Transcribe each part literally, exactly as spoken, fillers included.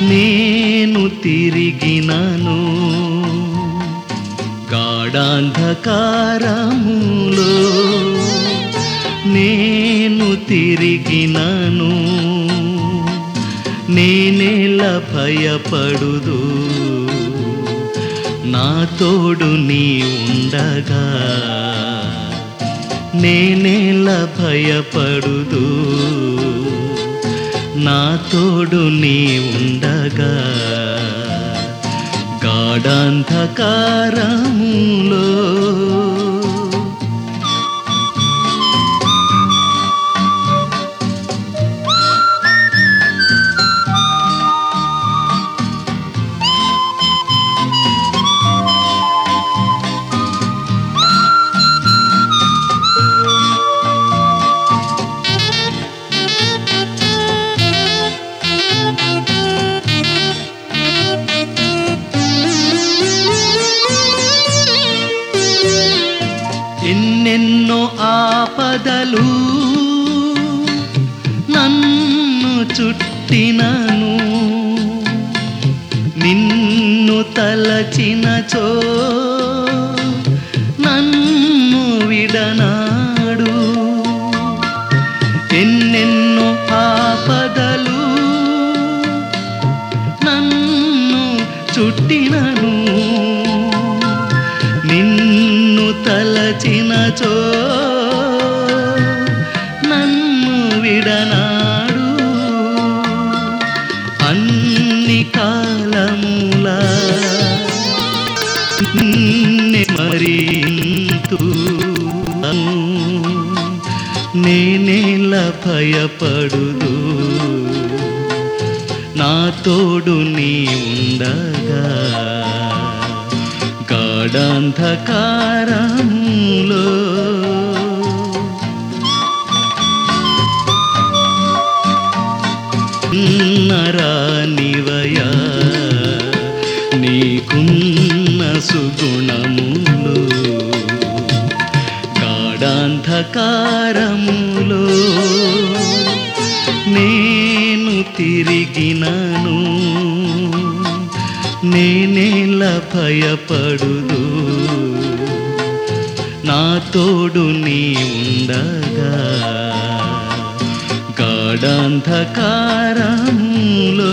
నేను తిరిగినను గాఢాంధకారములో, నేను తిరిగినను నేనెల భయపడుదు, నా తోడు నీ ఉండగా నేనెల భయపడుదు, నా తోడు నీ ఉండగా గాఢాంధకారములో. ఎన్నెన్నో ఆపదలు నన్ను చుట్టినను, నిన్ను తలచినచో నన్ను విడనాడు. ఎన్నెన్నో ఆపదలు నన్ను చుట్టినను, నిన్ను తలచినచో నన్ను విడనాడు. అన్ని కాలములా నిన్నే స్మరింతు, నేనెల భయపడుదు, నా తోడు నీ ఉండగా గాఢాంధకారములో. నరానివయా నీకున్న సుగుణములు, గాఢాంధకారములో నేను తిరిగినను నేనెల భయపడుదు, నా తోడు నీ ఉండగా గాఢాంధకారములో.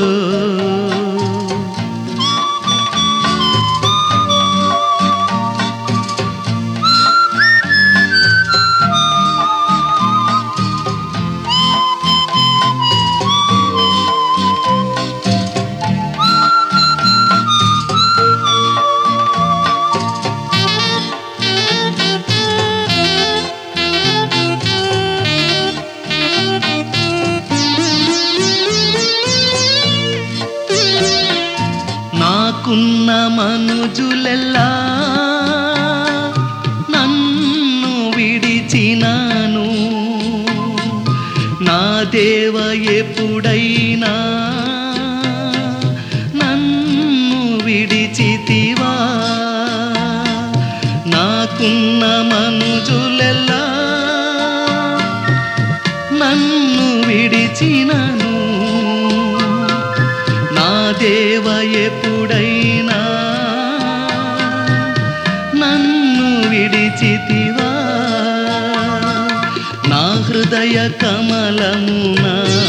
నాకున్న మనుజులెల్లా నన్ను విడిచినాను, నా దేవ ఎప్పుడైనా నన్ను విడిచితివా. నాకున్న మనుజులెల్లా నన్ను విడిచినాను, నా దేవ ఎప్పుడైనా నన్ను విడిచితివా. నా హృదయ కమలమున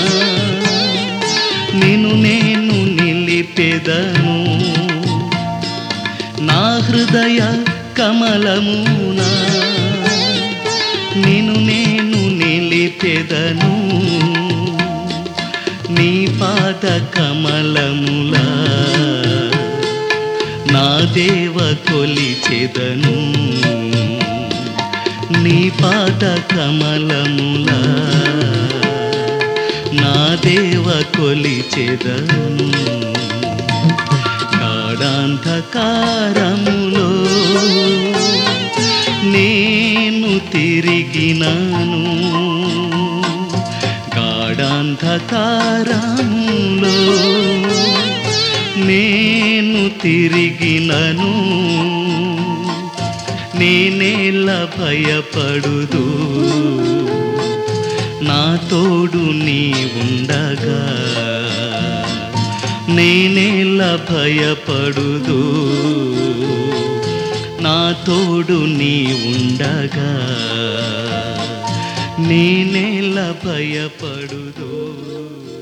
నిన్ను నేను నిలిపెదను, నా హృదయ కమలమున నిన్ను నేను నిలిపెదను, నీ పాద కమలములా నా దేవ కొలిచెదను, నీ పాద కమలములా నా దేవ కొలిచెదను. గాఢాంధకారములో నేను తిరిగినను, గాఢాంధకారములో నేను తిరిగినను, నేనెల భయపడుదు, నా తోడు నీ ఉండగా నేనేలా భయపడుదు నా తోడు నీ ఉండగా నేనేలా భయపడుదు.